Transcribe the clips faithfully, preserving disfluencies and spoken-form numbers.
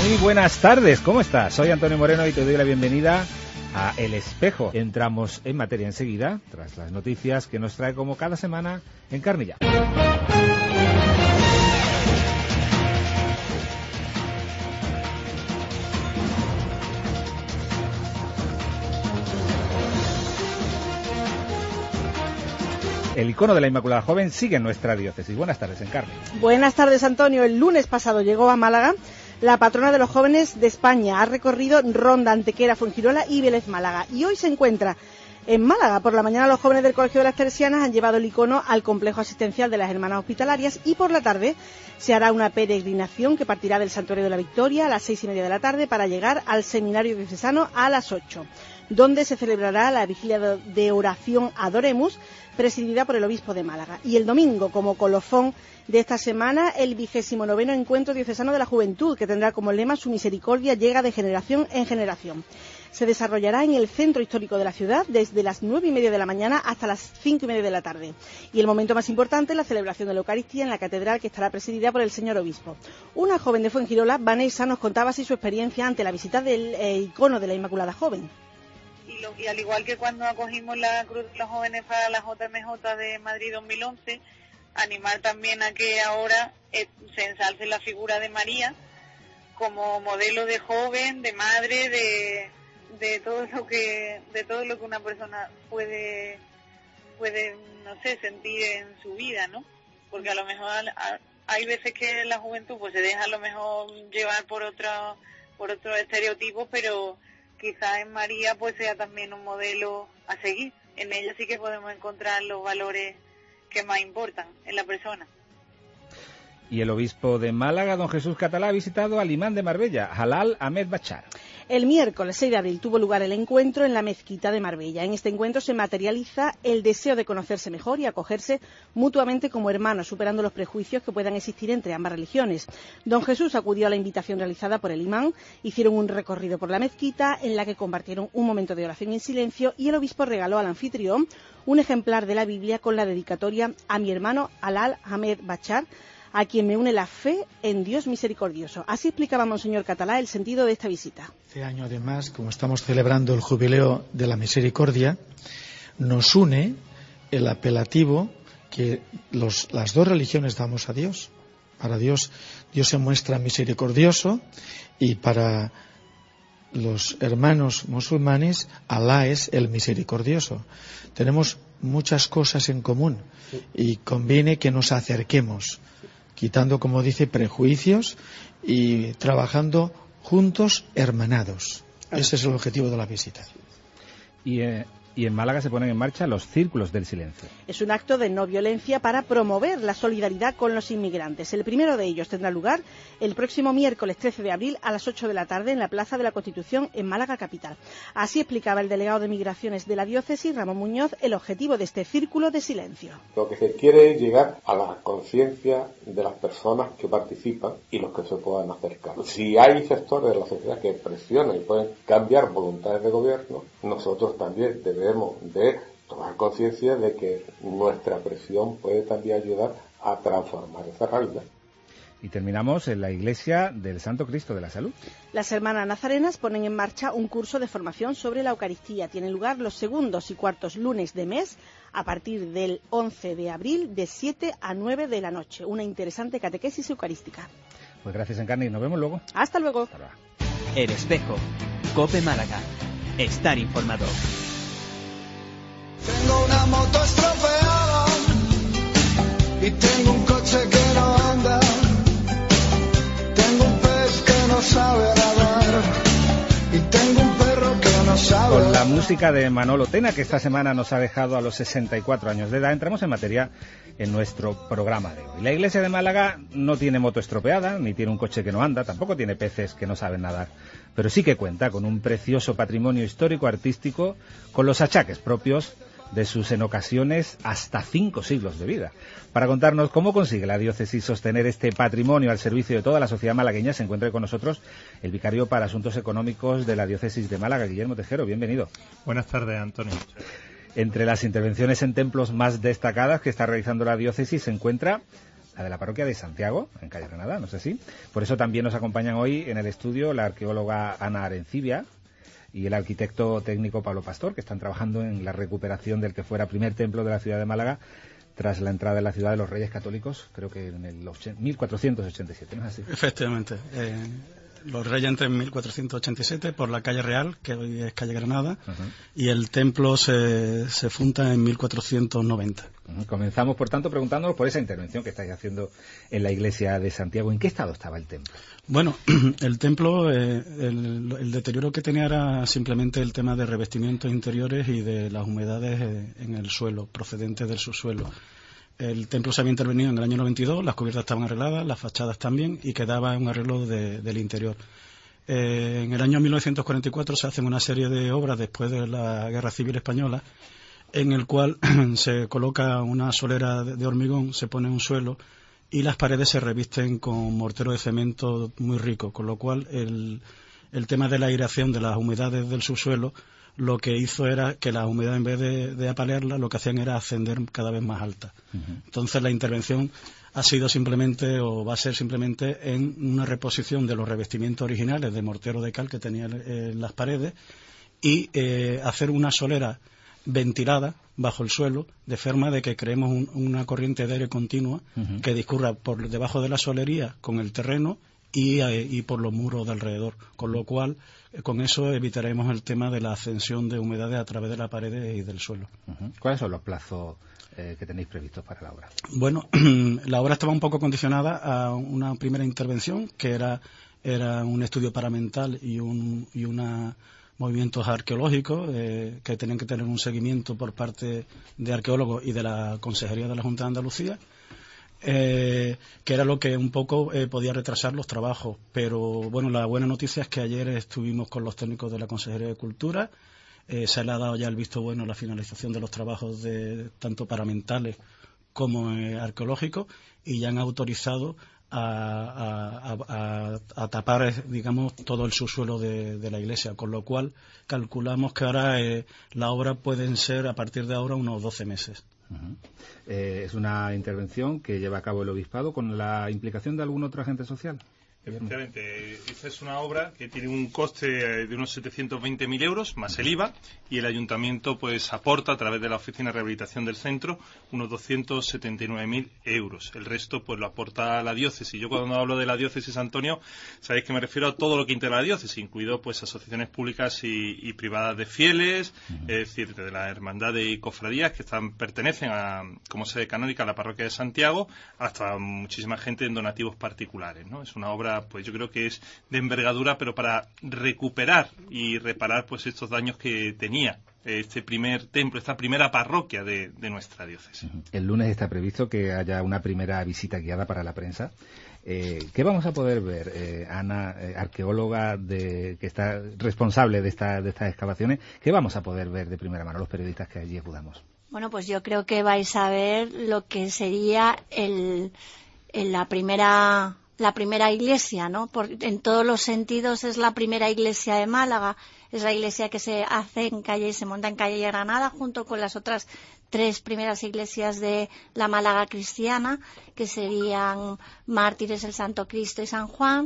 Muy buenas tardes, ¿cómo estás? Soy Antonio Moreno y te doy la bienvenida a El Espejo. Entramos en materia enseguida, tras las noticias que nos trae como cada semana Encarni Ya. El icono de la Inmaculada Joven sigue en nuestra diócesis. Buenas tardes, Encarni. Buenas tardes, Antonio. El lunes pasado llegó a Málaga la patrona de los jóvenes de España. Ha recorrido Ronda, Antequera, Fuengirola y Vélez Málaga. Y hoy se encuentra en Málaga. Por la mañana los jóvenes del Colegio de las Teresianas han llevado el icono al complejo asistencial de las Hermanas Hospitalarias y por la tarde se hará una peregrinación que partirá del Santuario de la Victoria a las seis y media de la tarde para llegar al Seminario Diocesano a las ocho, donde se celebrará la vigilia de oración Adoremus, presidida por el obispo de Málaga. Y el domingo, como colofón de esta semana, el vigésimo noveno Encuentro Diocesano de la Juventud, que tendrá como lema "Su misericordia llega de generación en generación". Se desarrollará en el centro histórico de la ciudad desde las nueve y media de la mañana hasta las cinco y media de la tarde. Y el momento más importante, la celebración de la Eucaristía en la catedral, que estará presidida por el señor obispo. Una joven de Fuengirola, Vanessa, nos contaba así su experiencia ante la visita del eh, icono de la Inmaculada Joven. Y, lo, y al igual que cuando acogimos la Cruz de los Jóvenes para la J M J de Madrid dos mil once, animar también a que ahora eh, se ensalce la figura de María como modelo de joven, de madre, de, de todo lo que de todo lo que una persona puede puede no sé sentir en su vida, ¿no? Porque a lo mejor a, hay veces que la juventud pues se deja a lo mejor llevar por otro por otros estereotipos, pero quizás en María pues sea también un modelo a seguir. En ella sí que podemos encontrar los valores que más importan en la persona. Y el obispo de Málaga, don Jesús Catalá, ha visitado al imán de Marbella, Jalal Ahmed Bachar. El miércoles seis de abril tuvo lugar el encuentro en la mezquita de Marbella. En este encuentro se materializa el deseo de conocerse mejor y acogerse mutuamente como hermanos, superando los prejuicios que puedan existir entre ambas religiones. Don Jesús acudió a la invitación realizada por el imán, hicieron un recorrido por la mezquita en la que compartieron un momento de oración en silencio y el obispo regaló al anfitrión un ejemplar de la Biblia con la dedicatoria "A mi hermano Jalal Ahmed Bachar, a quien me une la fe en Dios misericordioso". Así explicaba Monseñor Catalá el sentido de esta visita. Este año, además, como estamos celebrando el jubileo de la misericordia, nos une el apelativo que los, las dos religiones damos a Dios. Para Dios, Dios se muestra misericordioso, y para los hermanos musulmanes, Alá es el misericordioso. Tenemos muchas cosas en común y conviene que nos acerquemos, quitando, como dice, prejuicios y trabajando juntos, hermanados. Ese es el objetivo de la visita. Y, eh, y en Málaga se ponen en marcha los Círculos del Silencio. Es un acto de no violencia para promover la solidaridad con los inmigrantes. El primero de ellos tendrá lugar el próximo miércoles trece de abril a las ocho de la tarde en la Plaza de la Constitución en Málaga capital. Así explicaba el delegado de Migraciones de la diócesis, Ramón Muñoz, el objetivo de este Círculo de Silencio. Lo que se quiere es llegar a la conciencia de las personas que participan y los que se puedan acercar. Si hay sectores de la sociedad que presionan y pueden cambiar voluntades de gobierno, nosotros también debemos Debemos de tomar conciencia de que nuestra presión puede también ayudar a transformar esa realidad. Y terminamos en la Iglesia del Santo Cristo de la Salud. Las hermanas nazarenas ponen en marcha un curso de formación sobre la Eucaristía. Tienen lugar los segundos y cuartos lunes de mes a partir del once de abril de siete a nueve de la noche. Una interesante catequesis eucarística. Pues gracias, Encarni. Nos vemos luego. Hasta luego. Hasta luego. El Espejo. COPE Málaga. Estar informado. Tengo una moto estropeada y tengo un coche que no anda. Tengo un pez que no sabe nadar y tengo un perro que no sabe. Con la música de Manolo Tena, que esta semana nos ha dejado a los sesenta y cuatro años de edad, entramos en materia en nuestro programa de hoy. La Iglesia de Málaga no tiene moto estropeada, ni tiene un coche que no anda, tampoco tiene peces que no saben nadar, pero sí que cuenta con un precioso patrimonio histórico-artístico con los achaques propios de sus, en ocasiones, hasta cinco siglos de vida. Para contarnos cómo consigue la diócesis sostener este patrimonio al servicio de toda la sociedad malagueña, se encuentra con nosotros el vicario para Asuntos Económicos de la diócesis de Málaga, Guillermo Tejero. Bienvenido. Buenas tardes, Antonio. Entre las intervenciones en templos más destacadas que está realizando la diócesis se encuentra la de la parroquia de Santiago, en calle Granada, no sé si. Por eso también nos acompañan hoy en el estudio la arqueóloga Ana Arencibia y el arquitecto técnico Pablo Pastor, que están trabajando en la recuperación del que fuera primer templo de la ciudad de Málaga tras la entrada en la ciudad de los Reyes Católicos, creo que en el mil cuatrocientos ochenta y siete, ¿no es así? Efectivamente. Eh, los Reyes entran en mil cuatrocientos ochenta y siete por la calle Real, que hoy es calle Granada, uh-huh. y el templo se, se funda en mil cuatrocientos noventa. Uh-huh. Comenzamos, por tanto, preguntándonos por esa intervención que estáis haciendo en la iglesia de Santiago. ¿En qué estado estaba el templo? Bueno, el templo, eh, el, el deterioro que tenía era simplemente el tema de revestimientos interiores y de las humedades eh, en el suelo, procedentes del subsuelo. El templo se había intervenido en el año noventa y dos, las cubiertas estaban arregladas, las fachadas también, y quedaba un arreglo de, del interior. Eh, en el año mil novecientos cuarenta y cuatro se hacen una serie de obras después de la Guerra Civil Española, en el cual se coloca una solera de, de hormigón, se pone un suelo, y las paredes se revisten con mortero de cemento muy rico, con lo cual el, el tema de la aireación de las humedades del subsuelo lo que hizo era que la humedad, en vez de, de apalearla, lo que hacían era ascender cada vez más alta. Uh-huh. Entonces la intervención ha sido simplemente, o va a ser simplemente, en una reposición de los revestimientos originales de mortero de cal que tenían eh, las paredes y eh, hacer una solera ventilada bajo el suelo, de forma de que creemos un, una corriente de aire continua uh-huh. que discurra por debajo de la solería con el terreno y, eh, y por los muros de alrededor, con lo cual eh, con eso evitaremos el tema de la ascensión de humedades a través de la pared y del suelo. Uh-huh. ¿Cuáles son los plazos eh, que tenéis previstos para la obra? Bueno, la obra estaba un poco condicionada a una primera intervención, que era, era un estudio paramental y un y una movimientos arqueológicos eh, que tenían que tener un seguimiento por parte de arqueólogos y de la Consejería de la Junta de Andalucía, eh, que era lo que un poco eh, podía retrasar los trabajos. Pero bueno, la buena noticia es que ayer estuvimos con los técnicos de la Consejería de Cultura, eh, se le ha dado ya el visto bueno a la finalización de los trabajos de tanto paramentales como eh, arqueológicos, y ya han autorizado A, a, a, a tapar, digamos, todo el subsuelo de, de la iglesia, con lo cual calculamos que ahora eh, la obra pueden ser, a partir de ahora, unos doce meses. Uh-huh. Eh, es una intervención que lleva a cabo el obispado con la implicación de algún otro agente social. Efectivamente, esta es una obra que tiene un coste de unos setecientos veinte mil euros, más el I V A, y el ayuntamiento pues aporta a través de la Oficina de Rehabilitación del Centro unos doscientos setenta y nueve mil euros. El resto pues lo aporta la diócesis. Yo cuando hablo de la diócesis, Antonio, sabéis que me refiero a todo lo que integra la diócesis, incluido pues asociaciones públicas y, y privadas de fieles, uh-huh. es decir, de la hermandad y cofradías que están pertenecen a, como sede canónica a la parroquia de Santiago, hasta muchísima gente en donativos particulares, ¿no? Es una obra, pues yo creo que es de envergadura, pero para recuperar y reparar pues estos daños que tenía este primer templo, esta primera parroquia de, de nuestra diócesis. El lunes está previsto que haya una primera visita guiada para la prensa. Eh, ¿Qué vamos a poder ver, eh, Ana, eh, arqueóloga de, que está responsable de, esta, de estas excavaciones? ¿Qué vamos a poder ver de primera mano los periodistas que allí acudamos? Bueno, pues yo creo que vais a ver lo que sería el, el la primera... la primera iglesia, ¿no? Por, en todos los sentidos es la primera iglesia de Málaga, es la iglesia que se hace en calle, se monta en calle Granada junto con las otras tres primeras iglesias de la Málaga cristiana, que serían Mártires, el Santo Cristo y San Juan,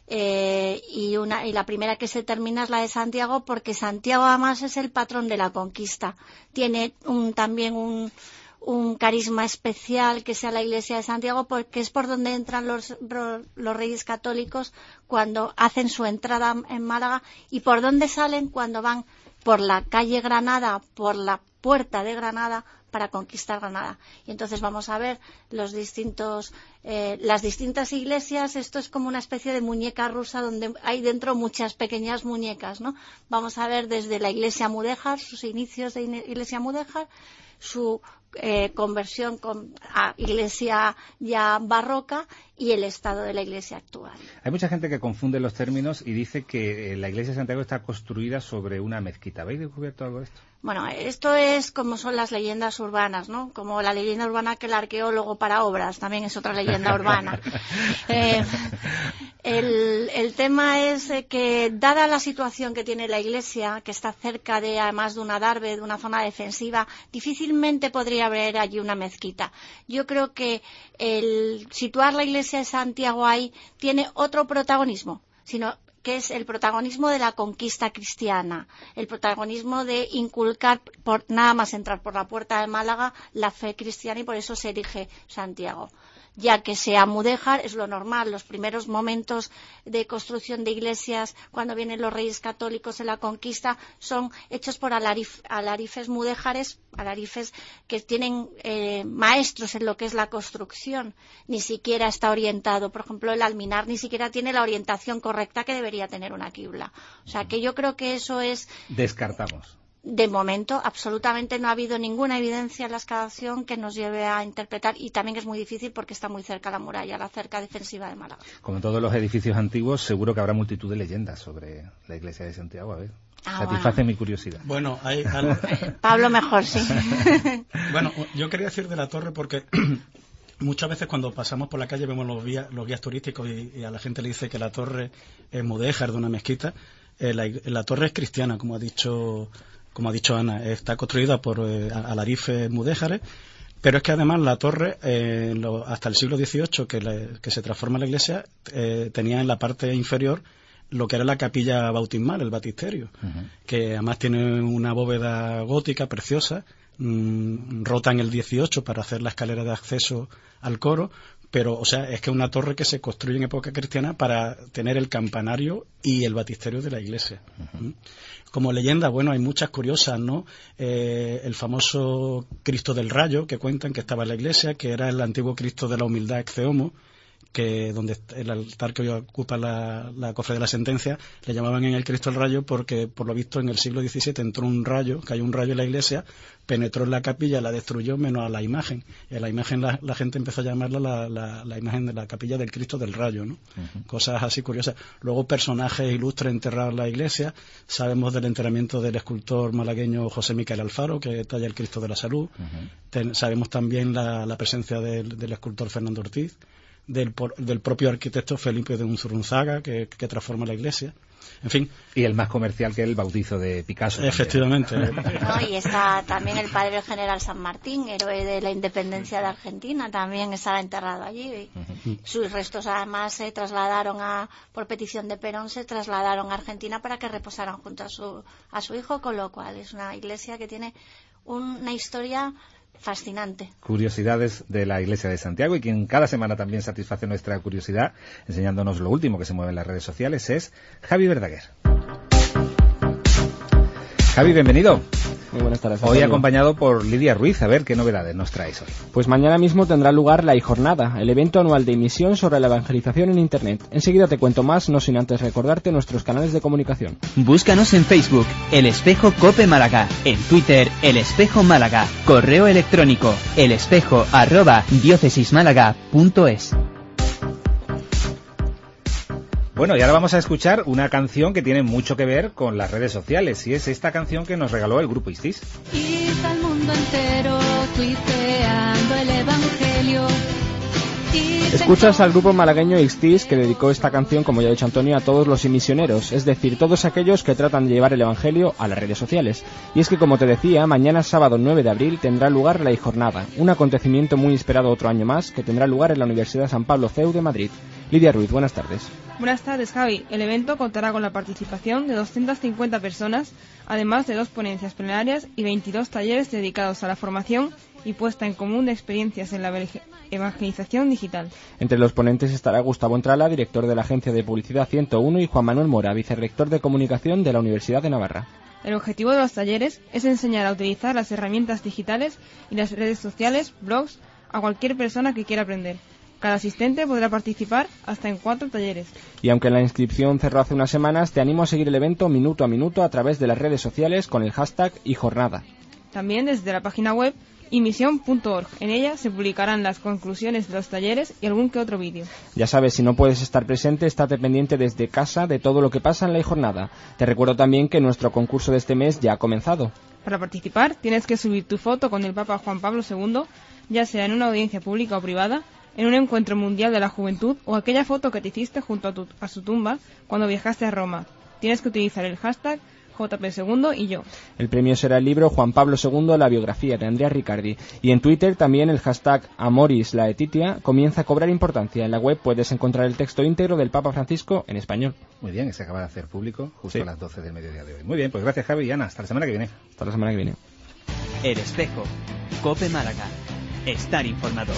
eh, y una y la primera que se termina es la de Santiago, porque Santiago además es el patrón de la conquista, tiene un, también un un carisma especial que sea la iglesia de Santiago, porque es por donde entran los, los reyes católicos cuando hacen su entrada en Málaga, y por donde salen cuando van por la calle Granada, por la puerta de Granada, para conquistar Granada. Y entonces vamos a ver los distintos, eh, las distintas iglesias. Esto es como una especie de muñeca rusa donde hay dentro muchas pequeñas muñecas, ¿no? Vamos a ver desde la iglesia mudéjar, sus inicios de iglesia mudéjar, su eh, conversión con, a iglesia ya barroca y el estado de la iglesia actual. Hay mucha gente que confunde los términos y dice que la iglesia de Santiago está construida sobre una mezquita. ¿Habéis descubierto algo de esto? Bueno, esto es como son las leyendas urbanas, ¿no? Como la leyenda urbana que el arqueólogo para obras también es otra leyenda urbana. eh, el, el tema es eh, que, dada la situación que tiene la iglesia, que está cerca de, además de un adarve, de una zona defensiva, difícilmente podría haber allí una mezquita. Yo creo que el situar la iglesia de Santiago ahí tiene otro protagonismo, sino que es el protagonismo de la conquista cristiana, el protagonismo de inculcar, por nada más entrar por la puerta de Málaga, la fe cristiana, y por eso se elige Santiago. Ya que sea mudéjar, es lo normal. Los primeros momentos de construcción de iglesias, cuando vienen los reyes católicos en la conquista, son hechos por alarif, alarifes mudéjares, alarifes que tienen eh, maestros en lo que es la construcción. Ni siquiera está orientado. Por ejemplo, el alminar ni siquiera tiene la orientación correcta que debería tener una quibla. O sea, que yo creo que eso es... Descartamos. De momento, absolutamente no ha habido ninguna evidencia en la excavación que nos lleve a interpretar, y también es muy difícil porque está muy cerca la muralla, la cerca defensiva de Málaga. Como en todos los edificios antiguos, seguro que habrá multitud de leyendas sobre la iglesia de Santiago. A ver, ah, satisface bueno. mi curiosidad. Bueno, hay algo... Pablo mejor, sí. Bueno, yo quería decir de la torre porque... Muchas veces cuando pasamos por la calle vemos los guías, los guías turísticos y, y a la gente le dice que la torre es mudéjar de una mezquita. Eh, la, la torre es cristiana, como ha dicho... Como ha dicho Ana, está construida por eh, alarifes mudéjares, pero es que además la torre, eh, lo, hasta el siglo dieciocho, que, le, que se transforma en la iglesia, eh, tenía en la parte inferior lo que era la capilla bautismal, el baptisterio, uh-huh. que además tiene una bóveda gótica preciosa, mmm, rota en el dieciocho para hacer la escalera de acceso al coro, pero, o sea, es que es una torre que se construye en época cristiana para tener el campanario y el baptisterio de la iglesia. Uh-huh. Como leyenda, bueno, hay muchas curiosas, ¿no? Eh, el famoso Cristo del Rayo, que cuentan que estaba en la iglesia, que era el antiguo Cristo de la humildad ex homo, que donde el altar que hoy ocupa la, la cofre de la sentencia, le llamaban en el Cristo del Rayo porque, por lo visto, en el siglo diecisiete entró un rayo, cayó un rayo en la iglesia, penetró en la capilla, la destruyó menos a la imagen. Y a la imagen la, la gente empezó a llamarla la, la, la imagen de la capilla del Cristo del Rayo, ¿no? Uh-huh. Cosas así curiosas. Luego, personajes ilustres enterrados en la iglesia. Sabemos del enterramiento del escultor malagueño José Miquel Alfaro, que talla el Cristo de la Salud. Uh-huh. Ten, sabemos también la, la presencia del, del escultor Fernando Ortiz. Del, del propio arquitecto Felipe de Unzurunzaga, que, que transforma la iglesia. En fin. Y el más comercial, que es el bautizo de Picasso. Efectivamente. No, y está también el padre del general San Martín, héroe de la independencia de Argentina, también estaba enterrado allí. Uh-huh. Sus restos además se trasladaron a, por petición de Perón, se trasladaron a Argentina para que reposaran junto a su, a su hijo, con lo cual es una iglesia que tiene una historia fascinante. Curiosidades de la Iglesia de Santiago, y quien cada semana también satisface nuestra curiosidad enseñándonos lo último que se mueve en las redes sociales es Javi Verdaguer. Javi, bienvenido. Muy buenas tardes. Hoy acompañado por Lidia Ruiz. A ver, ¿qué novedades nos traes hoy? Pues mañana mismo tendrá lugar la iJornada, el evento anual de emisión sobre la evangelización en Internet. Enseguida te cuento más, no sin antes recordarte nuestros canales de comunicación. Búscanos en Facebook, El Espejo Cope Málaga, en Twitter, El Espejo Málaga, correo electrónico, elespejo arroba diócesismálaga.es. Bueno, y ahora vamos a escuchar una canción que tiene mucho que ver con las redes sociales, y es esta canción que nos regaló el grupo Istis. Y está el mundo entero tuiteando el evangelio. Escuchas al grupo malagueño Istis, que dedicó esta canción, como ya ha dicho Antonio, a todos los misioneros, es decir, todos aquellos que tratan de llevar el evangelio a las redes sociales. Y es que, como te decía, mañana sábado nueve de abril tendrá lugar la iJornada, un acontecimiento muy esperado otro año más, que tendrá lugar en la Universidad San Pablo C E U de Madrid. Lidia Ruiz, buenas tardes. Buenas tardes, Javi. El evento contará con la participación de doscientas cincuenta personas, además de dos ponencias plenarias y veintidós talleres dedicados a la formación y puesta en común de experiencias en la evangelización digital. Entre los ponentes estará Gustavo Entrala, director de la Agencia de Publicidad ciento uno, y Juan Manuel Mora, vicerrector de Comunicación de la Universidad de Navarra. El objetivo de los talleres es enseñar a utilizar las herramientas digitales y las redes sociales, blogs, a cualquier persona que quiera aprender. Cada asistente podrá participar hasta en cuatro talleres. Y aunque la inscripción cerró hace unas semanas, te animo a seguir el evento minuto a minuto a través de las redes sociales con el hashtag iJornada. También desde la página web imisión punto org. En ella se publicarán las conclusiones de los talleres y algún que otro vídeo. Ya sabes, si no puedes estar presente, estate pendiente desde casa de todo lo que pasa en la iJornada. Te recuerdo también que nuestro concurso de este mes ya ha comenzado. Para participar tienes que subir tu foto con el Papa Juan Pablo segundo, ya sea en una audiencia pública o privada, en un encuentro mundial de la juventud o aquella foto que te hiciste junto a, tu, a su tumba cuando viajaste a Roma. Tienes que utilizar el hashtag J P segundo y yo. El premio será el libro Juan Pablo segundo, la biografía de Andrea Riccardi. Y en Twitter también el hashtag Amoris Laetitia comienza a cobrar importancia. En la web puedes encontrar el texto íntegro del Papa Francisco en español. Muy bien, se acaba de hacer público justo Sí. a las doce del mediodía de hoy. Muy bien, pues gracias Javi y Ana. Hasta la semana que viene. Hasta la semana que viene. El Espejo, COPE Málaga. Estar informado.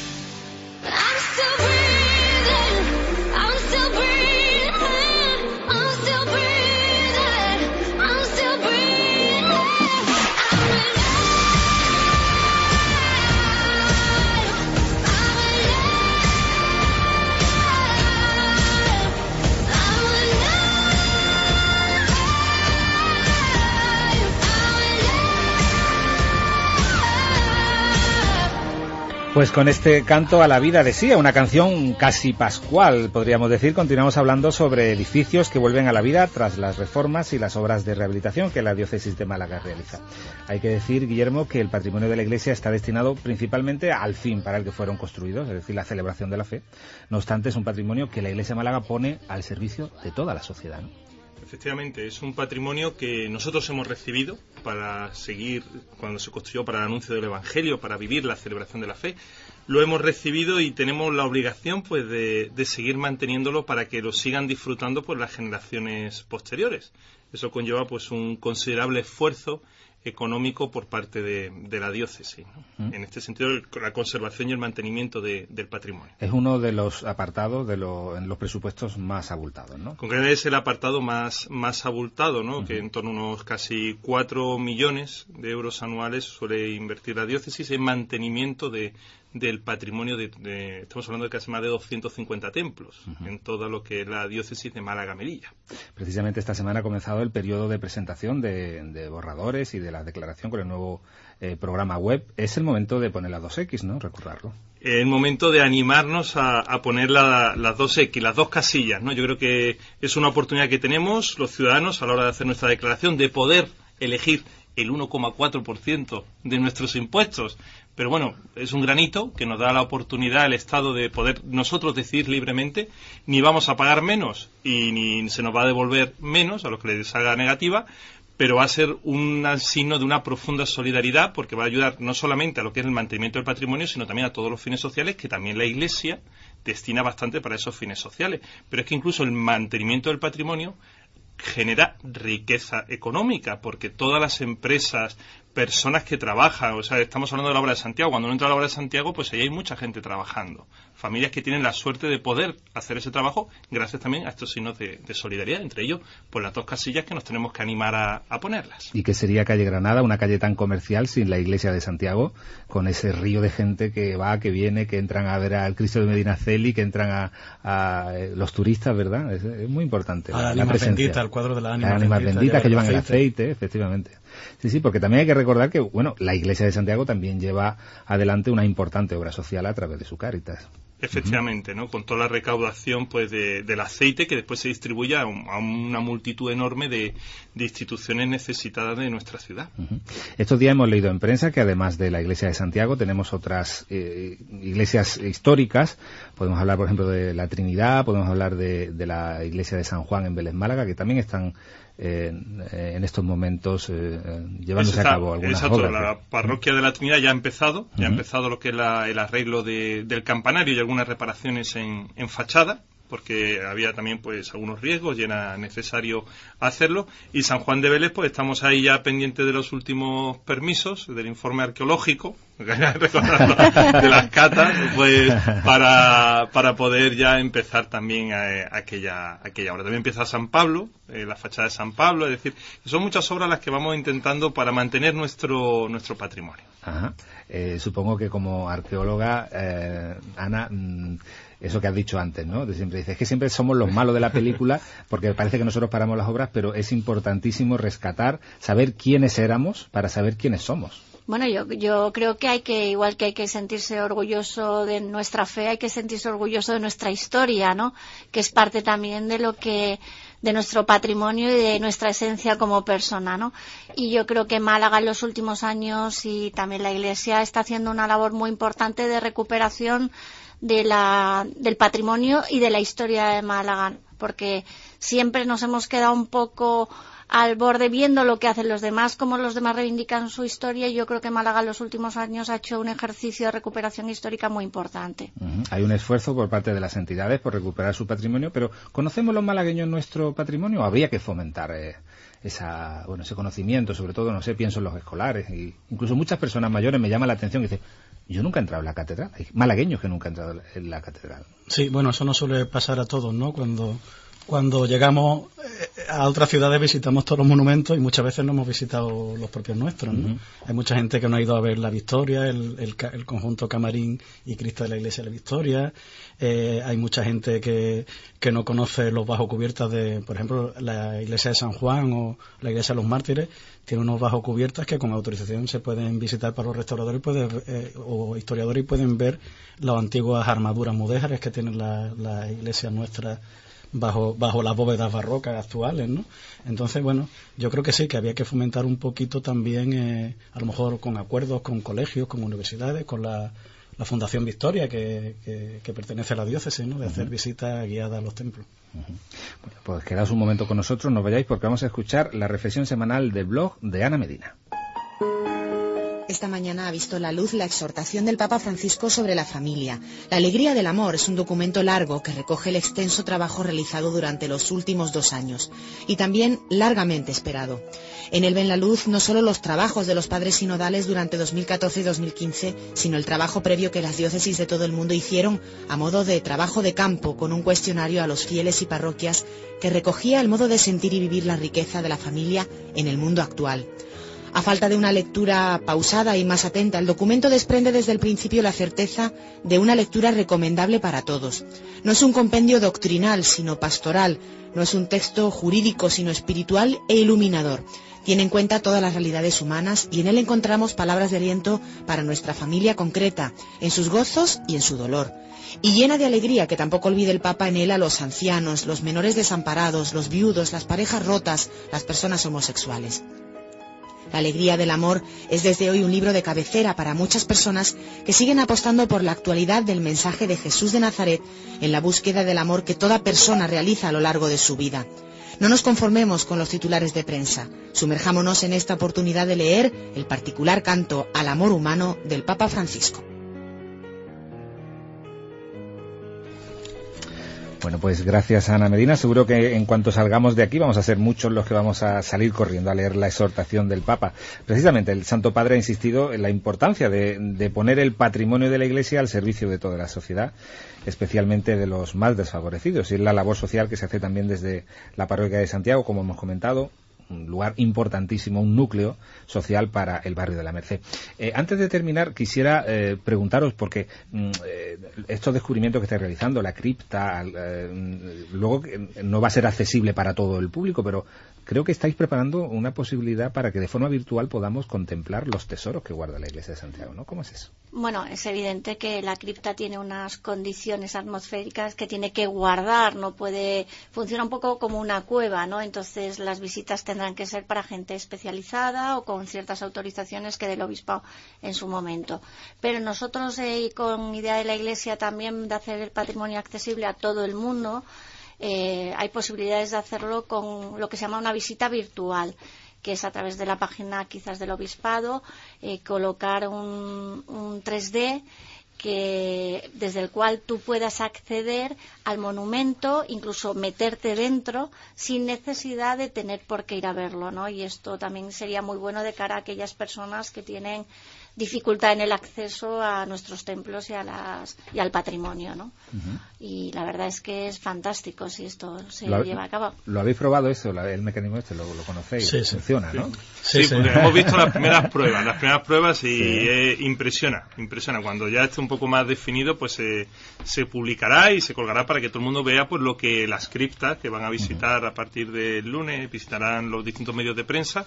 Pues con este canto a la vida de Sia, una canción casi pascual, podríamos decir, continuamos hablando sobre edificios que vuelven a la vida tras las reformas y las obras de rehabilitación que la diócesis de Málaga realiza. Hay que decir, Guillermo, que el patrimonio de la Iglesia está destinado principalmente al fin para el que fueron construidos, es decir, la celebración de la fe. No obstante, es un patrimonio que la Iglesia de Málaga pone al servicio de toda la sociedad, ¿no? Efectivamente, es un patrimonio que nosotros hemos recibido para seguir, cuando se construyó para el anuncio del Evangelio, para vivir la celebración de la fe. Lo hemos recibido y tenemos la obligación pues de, de seguir manteniéndolo para que lo sigan disfrutando pues las generaciones posteriores. Eso conlleva pues un considerable esfuerzo económico por parte de, de la diócesis, ¿no? Mm. En este sentido, la conservación y el mantenimiento de, del patrimonio. Es uno de los apartados de lo, en los presupuestos más abultados, ¿no? Concretamente es el apartado más, más abultado, ¿no? Uh-huh. Que en torno a unos casi cuatro millones de euros anuales suele invertir la diócesis en mantenimiento de del patrimonio de, de, estamos hablando de casi más de doscientos cincuenta templos uh-huh. en todo lo que es la diócesis de Málaga-Melilla. Precisamente esta semana ha comenzado el periodo de presentación de, de borradores y de la declaración con el nuevo eh, programa web. Es el momento de poner la dos equis, ¿no? Recordarlo. Es el momento de animarnos a, a poner la, las dos equis, las dos casillas, ¿no? Yo creo que es una oportunidad que tenemos los ciudadanos a la hora de hacer nuestra declaración de poder elegir el uno coma cuatro por ciento de nuestros impuestos. Pero bueno, es un granito que nos da la oportunidad al Estado de poder nosotros decidir libremente, ni vamos a pagar menos y ni se nos va a devolver menos a los que les haga negativa, pero va a ser un signo de una profunda solidaridad porque va a ayudar no solamente a lo que es el mantenimiento del patrimonio, sino también a todos los fines sociales que también la Iglesia destina bastante para esos fines sociales. Pero es que incluso el mantenimiento del patrimonio genera riqueza económica, porque todas las empresas, personas que trabajan, o sea, estamos hablando de la obra de Santiago, cuando uno entra a la obra de Santiago, pues ahí hay mucha gente trabajando, familias que tienen la suerte de poder hacer ese trabajo gracias también a estos signos de, de solidaridad, entre ellos, pues las dos casillas que nos tenemos que animar a, a ponerlas. ¿Y qué sería Calle Granada, una calle tan comercial, sin la iglesia de Santiago, con ese río de gente que va, que viene, que entran a ver al Cristo de Medinaceli, que entran a, a los turistas, ¿verdad? Es, es muy importante a la, la, ánima la presencia. Bendita, el cuadro de la ánima Las ánimas bendita, benditas que llevan el aceite. aceite, efectivamente. Sí, sí, porque también hay que recordar que, bueno, la Iglesia de Santiago también lleva adelante una importante obra social a través de su Cáritas. Efectivamente, uh-huh. ¿no? Con toda la recaudación pues de, del aceite que después se distribuye a, un, a una multitud enorme de, de instituciones necesitadas de nuestra ciudad. Uh-huh. Estos días hemos leído en prensa que además de la Iglesia de Santiago tenemos otras eh, iglesias históricas. Podemos hablar, por ejemplo, de la Trinidad, podemos hablar de, de la Iglesia de San Juan en Vélez Málaga, que también están Eh, en estos momentos eh, llevándose está, a cabo algunas exacto, obras. La parroquia de la Trinidad ya ha empezado, ya uh-huh. ha empezado lo que es la, el arreglo de, del campanario y algunas reparaciones en, en fachada, porque había también pues algunos riesgos y era necesario hacerlo. Y San Juan de Vélez, pues estamos ahí ya pendientes de los últimos permisos, del informe arqueológico, de las catas, pues para, para poder ya empezar también a, a aquella, aquella obra. También empieza San Pablo, eh, la fachada de San Pablo, es decir, son muchas obras las que vamos intentando para mantener nuestro, nuestro patrimonio. Ajá. Eh, supongo que como arqueóloga, eh, Ana, mmm, eso que has dicho antes, ¿no? De siempre dices, es que siempre somos los malos de la película, porque parece que nosotros paramos las obras, pero es importantísimo rescatar, saber quiénes éramos para saber quiénes somos. Bueno, yo, yo creo que hay que, igual que hay que sentirse orgulloso de nuestra fe, hay que sentirse orgulloso de nuestra historia, ¿no? Que es parte también de lo que de nuestro patrimonio y de nuestra esencia como persona, ¿no? Y yo creo que Málaga en los últimos años y también la Iglesia está haciendo una labor muy importante de recuperación de la, del patrimonio y de la historia de Málaga, porque siempre nos hemos quedado un poco al borde viendo lo que hacen los demás, cómo los demás reivindican su historia, y yo creo que Málaga en los últimos años ha hecho un ejercicio de recuperación histórica muy importante. Uh-huh. Hay un esfuerzo por parte de las entidades por recuperar su patrimonio, pero ¿conocemos los malagueños nuestro patrimonio o habría que fomentar eh, esa, bueno, ese conocimiento? Sobre todo, no sé, pienso en los escolares, y incluso muchas personas mayores me llama la atención y dicen, yo nunca he entrado en la catedral. Hay malagueños que nunca han entrado en la catedral. Sí, bueno, eso no suele pasar a todos, ¿no? Cuando... Cuando llegamos a otras ciudades visitamos todos los monumentos y muchas veces no hemos visitado los propios nuestros, ¿no? Uh-huh. Hay mucha gente que no ha ido a ver la Victoria, el, el, el conjunto Camarín y Cristo de la Iglesia de la Victoria. Eh, hay mucha gente que, que no conoce los bajo cubiertas de, por ejemplo, la Iglesia de San Juan o la Iglesia de los Mártires. Tiene unos bajo cubiertas que con autorización se pueden visitar para los restauradores pueden, eh, o historiadores y pueden ver las antiguas armaduras mudéjares que tiene la, la iglesia nuestra bajo bajo las bóvedas barrocas actuales, ¿no? Entonces, bueno, yo creo que sí, que había que fomentar un poquito también, eh, a lo mejor con acuerdos con colegios, con universidades, con la, la Fundación Victoria, que, que, que pertenece a la diócesis, ¿no?, de hacer uh-huh. visitas guiadas a los templos. Uh-huh. Bueno, pues quedaos un momento con nosotros, no vayáis, porque vamos a escuchar la reflexión semanal del blog de Ana Medina. Esta mañana ha visto la luz la exhortación del Papa Francisco sobre la familia. La alegría del amor es un documento largo que recoge el extenso trabajo realizado durante los últimos dos años y también largamente esperado. En él ven la luz no solo los trabajos de los padres sinodales durante dos mil catorce y dos mil quince, sino el trabajo previo que las diócesis de todo el mundo hicieron a modo de trabajo de campo con un cuestionario a los fieles y parroquias que recogía el modo de sentir y vivir la riqueza de la familia en el mundo actual. A falta de una lectura pausada y más atenta, el documento desprende desde el principio la certeza de una lectura recomendable para todos. No es un compendio doctrinal, sino pastoral. No es un texto jurídico, sino espiritual e iluminador. Tiene en cuenta todas las realidades humanas y en él encontramos palabras de aliento para nuestra familia concreta, en sus gozos y en su dolor. Y llena de alegría, que tampoco olvide el Papa en él a los ancianos, los menores desamparados, los viudos, las parejas rotas, las personas homosexuales. La alegría del amor es desde hoy un libro de cabecera para muchas personas que siguen apostando por la actualidad del mensaje de Jesús de Nazaret en la búsqueda del amor que toda persona realiza a lo largo de su vida. No nos conformemos con los titulares de prensa. Sumerjámonos en esta oportunidad de leer el particular canto al amor humano del Papa Francisco. Bueno, pues gracias a Ana Medina. Seguro que en cuanto salgamos de aquí vamos a ser muchos los que vamos a salir corriendo a leer la exhortación del Papa. Precisamente el Santo Padre ha insistido en la importancia de, de poner el patrimonio de la Iglesia al servicio de toda la sociedad, especialmente de los más desfavorecidos. Y es la labor social que se hace también desde la parroquia de Santiago, como hemos comentado, un lugar importantísimo, un núcleo social para el barrio de la Merced. Eh, antes de terminar, quisiera eh, preguntaros, porque eh, estos descubrimientos que estáis realizando, la cripta, eh, luego no va a ser accesible para todo el público, pero creo que estáis preparando una posibilidad para que de forma virtual podamos contemplar los tesoros que guarda la Iglesia de Santiago, ¿no? ¿Cómo es eso? Bueno, es evidente que la cripta tiene unas condiciones atmosféricas que tiene que guardar, no puede, funciona un poco como una cueva, ¿no? Entonces las visitas tendrán que ser para gente especializada o con ciertas autorizaciones que del obispado en su momento. Pero nosotros, eh, con idea de la Iglesia también de hacer el patrimonio accesible a todo el mundo, eh, hay posibilidades de hacerlo con lo que se llama una visita virtual, que es a través de la página quizás del obispado, eh, colocar un, un tres D que desde el cual tú puedas acceder al monumento, incluso meterte dentro sin necesidad de tener por qué ir a verlo, ¿no? Y esto también sería muy bueno de cara a aquellas personas que tienen dificultad en el acceso a nuestros templos y a las y al patrimonio, ¿no? Uh-huh. Y la verdad es que es fantástico si esto se lo, lleva a cabo. ¿Lo habéis probado eso, el mecanismo este? ¿Lo, lo conocéis? Sí, sí. Funciona, ¿no? Sí, sí, sí, porque hemos visto las primeras pruebas, las primeras pruebas y sí. eh, impresiona, impresiona. Cuando ya esté un poco más definido, pues eh, se publicará y se colgará para que todo el mundo vea pues lo que las criptas que van a visitar uh-huh. a partir del lunes, visitarán los distintos medios de prensa,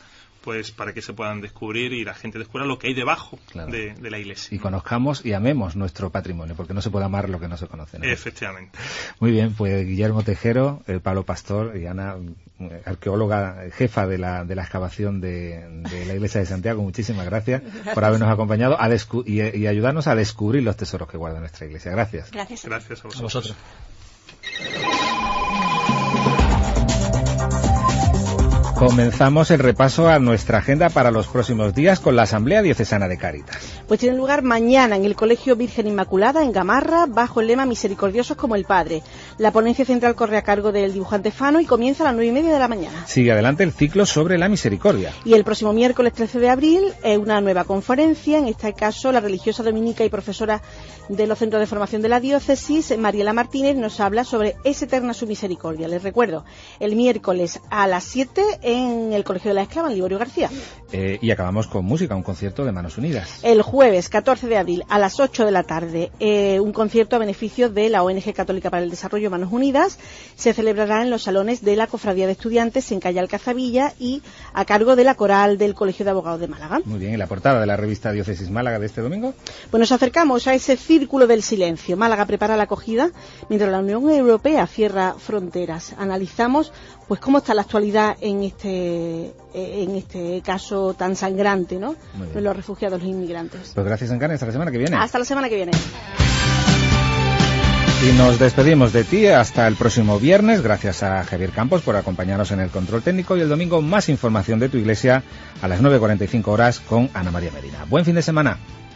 pues para que se puedan descubrir y la gente descubra lo que hay debajo claro. de, de la iglesia. Y conozcamos y amemos nuestro patrimonio, porque no se puede amar lo que no se conoce, ¿no? Efectivamente. Muy bien, pues Guillermo Tejero, eh, Pablo Pastor y Ana, arqueóloga jefa de la, de la excavación de, de la iglesia de Santiago, muchísimas gracias, gracias. por habernos acompañado a descu- y, y ayudarnos a descubrir los tesoros que guarda nuestra iglesia. Gracias. Gracias. Gracias a vosotros. A vosotros. Comenzamos el repaso a nuestra agenda para los próximos días con la Asamblea Diocesana de Cáritas. Pues tiene lugar mañana en el Colegio Virgen Inmaculada, en Gamarra, bajo el lema Misericordiosos como el Padre. La ponencia central corre a cargo del dibujante Fano y comienza a las nueve y media de la mañana. Sigue adelante el ciclo sobre la misericordia. Y el próximo miércoles trece de abril, eh, una nueva conferencia, en este caso la religiosa dominica y profesora de los centros de formación de la diócesis, Mariela Martínez, nos habla sobre Es eterna su misericordia. Les recuerdo, el miércoles a las siete en el Colegio de la Esclava, en Liborio García. Eh, y acabamos con música, un concierto de Manos Unidas. El jueves catorce de abril a las ocho de la tarde, eh, un concierto a beneficio de la O N G Católica para el Desarrollo Manos Unidas. Se celebrará en los salones de la Cofradía de Estudiantes en calle Alcazabilla y a cargo de la Coral del Colegio de Abogados de Málaga. Muy bien, ¿y la portada de la revista Diócesis Málaga de este domingo? Pues nos acercamos a ese círculo del silencio. Málaga prepara la acogida mientras la Unión Europea cierra fronteras. Analizamos pues cómo está la actualidad en este en este caso tan sangrante, ¿no? De los refugiados, los inmigrantes. Pues gracias, Encarni, hasta la semana que viene. Hasta la semana que viene. Y nos despedimos de ti hasta el próximo viernes. Gracias a Javier Campos por acompañarnos en el control técnico, y el domingo más información de tu iglesia a las nueve cuarenta y cinco horas con Ana María Medina. Buen fin de semana.